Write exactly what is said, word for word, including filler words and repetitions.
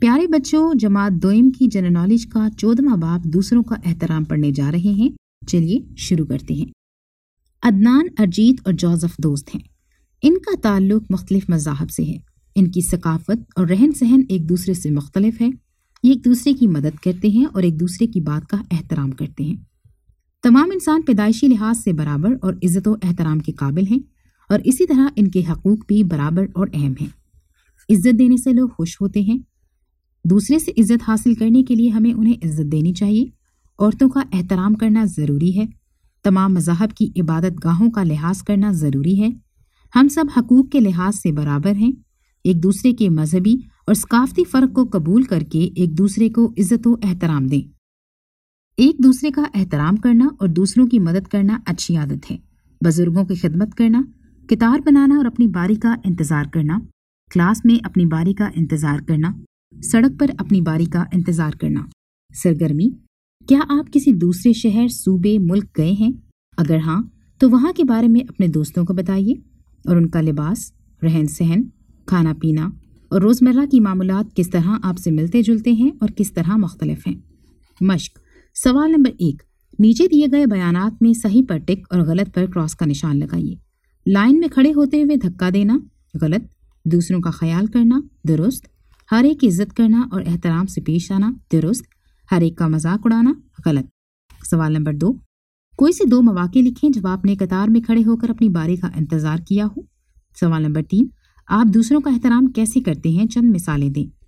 پیارے بچوں، جماعت دوئم کی جنرل نالج کا چودواں باب دوسروں کا احترام پڑھنے جا رہے ہیں۔ چلیے شروع کرتے ہیں۔ عدنان، ارجیت اور جوزف دوست ہیں۔ ان کا تعلق مختلف مذاہب سے ہے۔ ان کی ثقافت اور رہن سہن ایک دوسرے سے مختلف ہے۔ یہ ایک دوسرے کی مدد کرتے ہیں اور ایک دوسرے کی بات کا احترام کرتے ہیں۔ تمام انسان پیدائشی لحاظ سے برابر اور عزت و احترام کے قابل ہیں، اور اسی طرح ان کے حقوق بھی برابر اور اہم ہیں۔ عزت دینے سے لوگ خوش ہوتے ہیں۔ دوسرے سے عزت حاصل کرنے کے لیے ہمیں انہیں عزت دینی چاہیے۔ عورتوں کا احترام کرنا ضروری ہے۔ تمام مذاہب کی عبادت گاہوں کا لحاظ کرنا ضروری ہے۔ ہم سب حقوق کے لحاظ سے برابر ہیں۔ ایک دوسرے کے مذہبی اور ثقافتی فرق کو قبول کر کے ایک دوسرے کو عزت و احترام دیں۔ ایک دوسرے کا احترام کرنا اور دوسروں کی مدد کرنا اچھی عادت ہے۔ بزرگوں کی خدمت کرنا، قطار بنانا اور اپنی باری کا انتظار کرنا، کلاس میں اپنی باری کا انتظار کرنا، سڑک پر اپنی باری کا انتظار کرنا۔ سرگرمی: کیا آپ کسی دوسرے شہر، صوبے، ملک گئے ہیں؟ اگر ہاں تو وہاں کے بارے میں اپنے دوستوں کو بتائیے اور ان کا لباس، رہن سہن، کھانا پینا اور روزمرہ کی معمولات کس طرح آپ سے ملتے جلتے ہیں اور کس طرح مختلف ہیں۔ مشق: سوال نمبر ایک، نیچے دیے گئے بیانات میں صحیح پر ٹک اور غلط پر کراس کا نشان لگائیے۔ لائن میں کھڑے ہوتے ہوئے دھکا دینا، غلط۔ دوسروں کا خیال کرنا، درست۔ ہر ایک کی عزت کرنا اور احترام سے پیش آنا، درست۔ ہر ایک کا مذاق اڑانا، غلط۔ سوال نمبر دو، کوئی سے دو مواقع لکھیں جب آپ نے قطار میں کھڑے ہو کر اپنی باری کا انتظار کیا ہو۔ سوال نمبر تین، آپ دوسروں کا احترام کیسے کرتے ہیں؟ چند مثالیں دیں۔